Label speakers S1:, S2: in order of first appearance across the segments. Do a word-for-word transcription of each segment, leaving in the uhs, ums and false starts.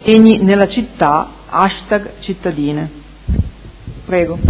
S1: Segni nella città, hashtag cittadine. Prego.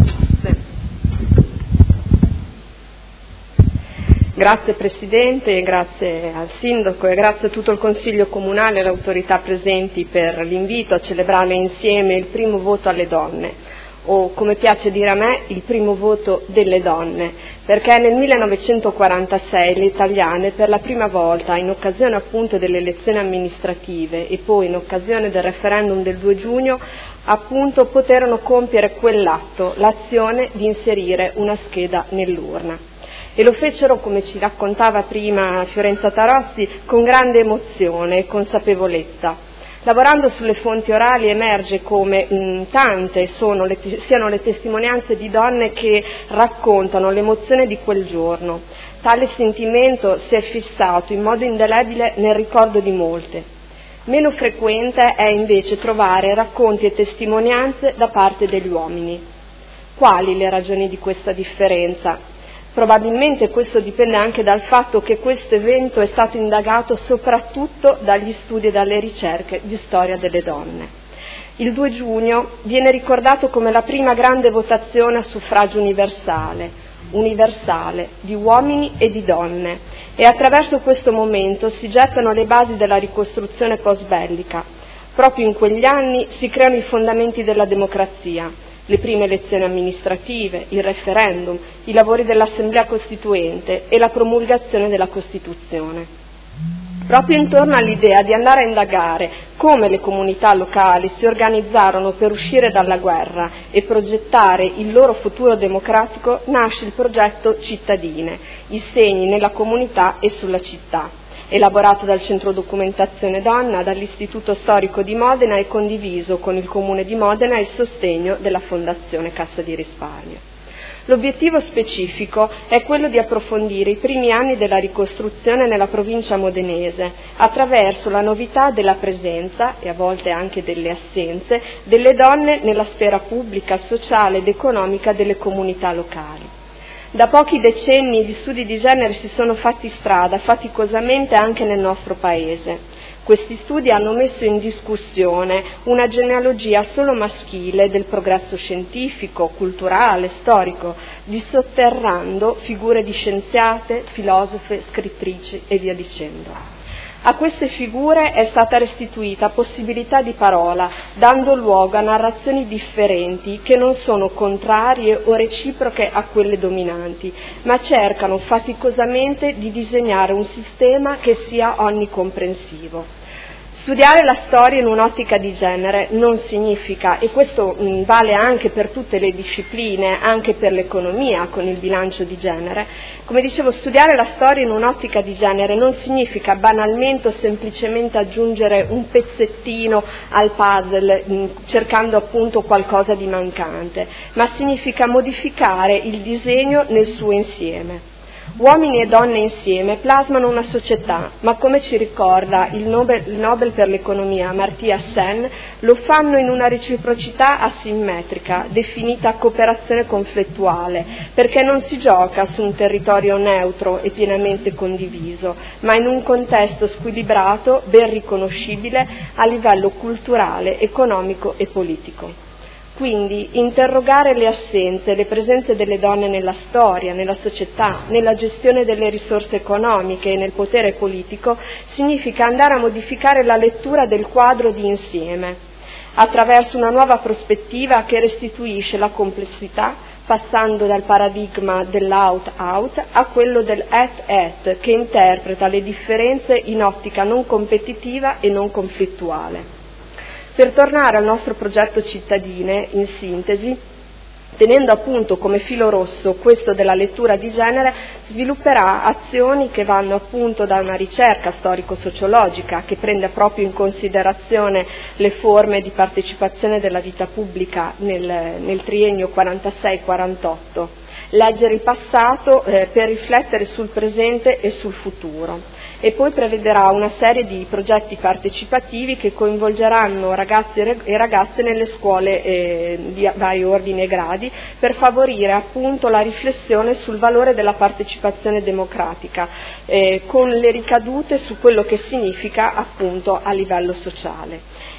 S2: Grazie Presidente, grazie al Sindaco e grazie a tutto il Consiglio Comunale e alle autorità presenti per l'invito a celebrare insieme il primo voto alle donne, o come piace dire a me, il primo voto delle donne, perché nel millenovecentoquarantasei le italiane per la prima volta, in occasione appunto delle elezioni amministrative e poi in occasione del referendum del due giugno, appunto poterono compiere quell'atto, l'azione di inserire una scheda nell'urna. E lo fecero, come ci raccontava prima Fiorenza Tarossi, con grande emozione e consapevolezza. Lavorando sulle fonti orali emerge come mh, tante sono le, siano le testimonianze di donne che raccontano l'emozione di quel giorno. Tale sentimento si è fissato in modo indelebile nel ricordo di molte. Meno frequente è invece trovare racconti e testimonianze da parte degli uomini. Quali le ragioni di questa differenza? Probabilmente questo dipende anche dal fatto che questo evento è stato indagato soprattutto dagli studi e dalle ricerche di storia delle donne. Il due giugno viene ricordato come la prima grande votazione a suffragio universale, universale, di uomini e di donne, e attraverso questo momento si gettano le basi della ricostruzione post-bellica. Proprio in quegli anni si creano i fondamenti della democrazia. Le prime elezioni amministrative, il referendum, i lavori dell'Assemblea Costituente e la promulgazione della Costituzione. Proprio intorno all'idea di andare a indagare come le comunità locali si organizzarono per uscire dalla guerra e progettare il loro futuro democratico nasce il progetto Cittadine, i segni nella comunità e sulla città. Elaborato dal Centro Documentazione Donna, dall'Istituto Storico di Modena e condiviso con il Comune di Modena e il sostegno della Fondazione Cassa di Risparmio. L'obiettivo specifico è quello di approfondire i primi anni della ricostruzione nella provincia modenese, attraverso la novità della presenza, e a volte anche delle assenze, delle donne nella sfera pubblica, sociale ed economica delle comunità locali. Da pochi decenni gli studi di genere si sono fatti strada, faticosamente anche nel nostro Paese. Questi studi hanno messo in discussione una genealogia solo maschile del progresso scientifico, culturale, storico, dissotterrando figure di scienziate, filosofe, scrittrici e via dicendo. A queste figure è stata restituita possibilità di parola, dando luogo a narrazioni differenti che non sono contrarie o reciproche a quelle dominanti, ma cercano faticosamente di disegnare un sistema che sia onnicomprensivo. Studiare la storia in un'ottica di genere non significa, e questo mh, vale anche per tutte le discipline, anche per l'economia con il bilancio di genere, come dicevo, studiare la storia in un'ottica di genere non significa banalmente o semplicemente aggiungere un pezzettino al puzzle mh, cercando appunto qualcosa di mancante, ma significa modificare il disegno nel suo insieme. Uomini e donne insieme plasmano una società, ma come ci ricorda il Nobel, il Nobel per l'economia Amartya Sen, lo fanno in una reciprocità asimmetrica, definita cooperazione conflittuale, perché non si gioca su un territorio neutro e pienamente condiviso, ma in un contesto squilibrato, ben riconoscibile a livello culturale, economico e politico. Quindi interrogare le assenze e le presenze delle donne nella storia, nella società, nella gestione delle risorse economiche e nel potere politico significa andare a modificare la lettura del quadro di insieme, attraverso una nuova prospettiva che restituisce la complessità, passando dal paradigma dell'out-out a quello del at-at, che interpreta le differenze in ottica non competitiva e non conflittuale. Per tornare al nostro progetto Cittadine, in sintesi, tenendo appunto come filo rosso questo della lettura di genere, svilupperà azioni che vanno appunto da una ricerca storico-sociologica che prende proprio in considerazione le forme di partecipazione della vita pubblica nel, nel triennio quarantasei quarantotto, leggere il passato eh, per riflettere sul presente e sul futuro. E poi prevederà una serie di progetti partecipativi che coinvolgeranno ragazzi e ragazze nelle scuole eh, di vari ordini e gradi per favorire appunto la riflessione sul valore della partecipazione democratica eh, con le ricadute su quello che significa appunto a livello sociale.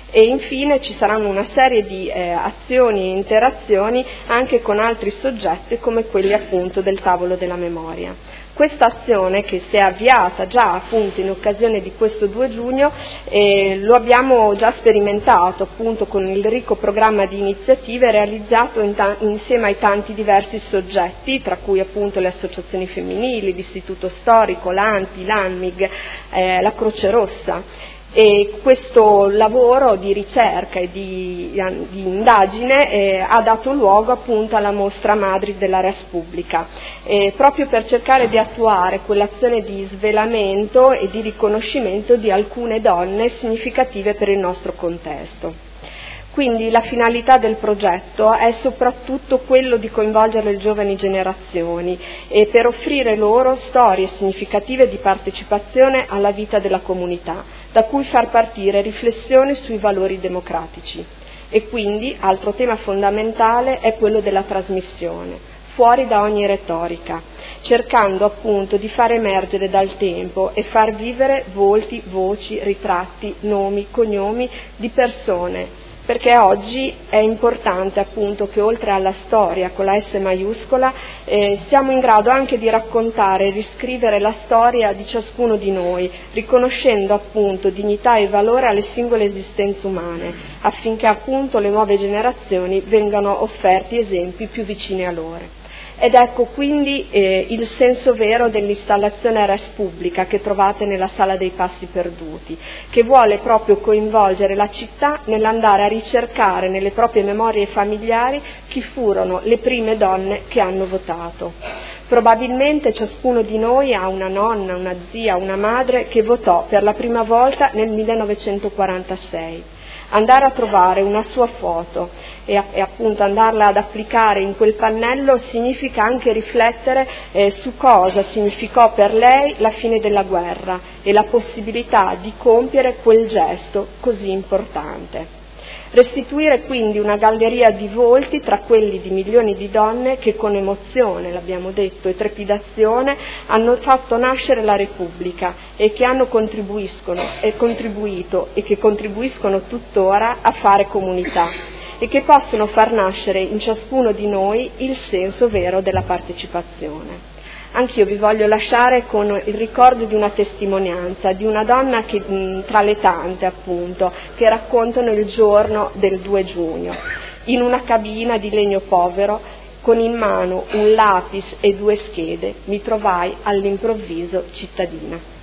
S2: E infine ci saranno una serie di eh, azioni e interazioni anche con altri soggetti come quelli appunto del tavolo della memoria. Questa azione, che si è avviata già appunto in occasione di questo due giugno, eh, lo abbiamo già sperimentato appunto con il ricco programma di iniziative realizzato in ta- insieme ai tanti diversi soggetti, tra cui appunto le associazioni femminili, l'Istituto Storico, l'Anti, l'Anmig, eh, la Croce Rossa. E questo lavoro di ricerca e di, di indagine eh, ha dato luogo appunto alla mostra Madrid della Res Publica, eh, proprio per cercare di attuare quell'azione di svelamento e di riconoscimento di alcune donne significative per il nostro contesto. Quindi la finalità del progetto è soprattutto quello di coinvolgere le giovani generazioni e per offrire loro storie significative di partecipazione alla vita della comunità, da cui far partire riflessioni sui valori democratici. E quindi, altro tema fondamentale è quello della trasmissione, fuori da ogni retorica, cercando appunto di far emergere dal tempo e far vivere volti, voci, ritratti, nomi, cognomi di persone, perché oggi è importante appunto che oltre alla storia con la S maiuscola eh, siamo in grado anche di raccontare e riscrivere la storia di ciascuno di noi, riconoscendo appunto dignità e valore alle singole esistenze umane, affinché appunto le nuove generazioni vengano offerti esempi più vicini a loro. Ed ecco quindi eh, il senso vero dell'installazione Res Publica che trovate nella Sala dei Passi Perduti, che vuole proprio coinvolgere la città nell'andare a ricercare nelle proprie memorie familiari chi furono le prime donne che hanno votato. Probabilmente ciascuno di noi ha una nonna, una zia, una madre che votò per la prima volta nel millenovecentoquarantasei. Andare a trovare una sua foto e, e appunto andarla ad applicare in quel pannello significa anche riflettere eh, su cosa significò per lei la fine della guerra e la possibilità di compiere quel gesto così importante. Restituire quindi una galleria di volti tra quelli di milioni di donne che con emozione, l'abbiamo detto, e trepidazione hanno fatto nascere la Repubblica e che hanno contribuiscono e contribuito e che contribuiscono tuttora a fare comunità e che possono far nascere in ciascuno di noi il senso vero della partecipazione. Anch'io vi voglio lasciare con il ricordo di una testimonianza, di una donna che, tra le tante appunto, che raccontano il giorno del due giugno. In una cabina di legno povero, con in mano un lapis e due schede, mi trovai all'improvviso cittadina.